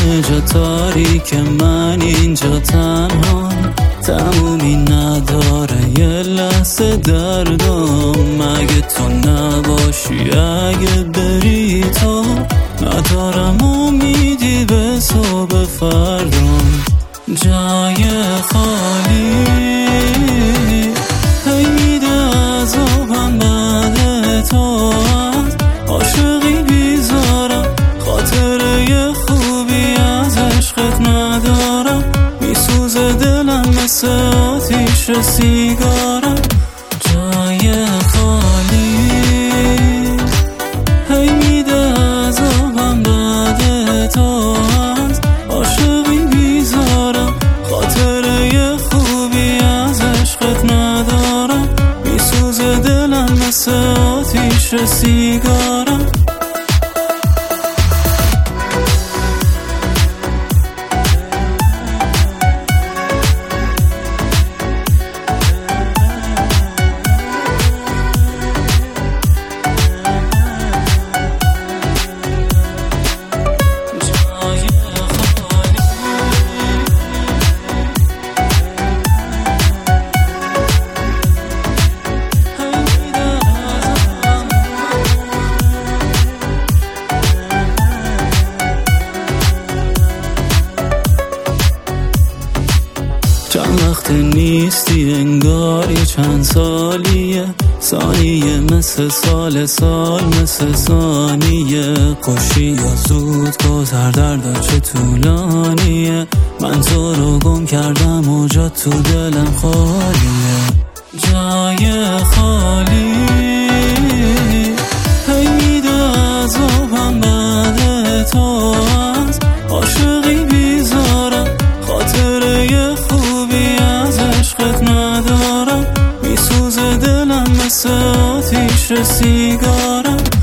همه جا تاریک، من اینجا تنها، تمومی نداره یه لحظه دردم. مگه تو نباشی، اگه بری تو، ندارم امیدی به صبح فردام. جای خالی هی میده عذابم بعد تو، از عاشقی بیزارم، خاطره خوبی از عشقت ندارم. میسوزه دلم مثل آتیش سیگارم. جای خالی هی میده عذابم بعد تو، از عاشقی بیزارم، خاطره خوبی از عشقت ندارم. میسوزه دلم مثل آتیش سیگارم. چند وقت نیستی، انگار یه چند سالیه، ثانیه مثل سال، سال مثل ثانیه. خوشی یا زود گذر، درد چه طولانیه. من تو رو گم کردم و جا تو دلم خالیه. جای خالی هی میده عذابم بعد تو، از عاشقی بیزارم، خاطره خوبی از عشقت ندارم. میسوزه دلم مثل آتیش سیگارم.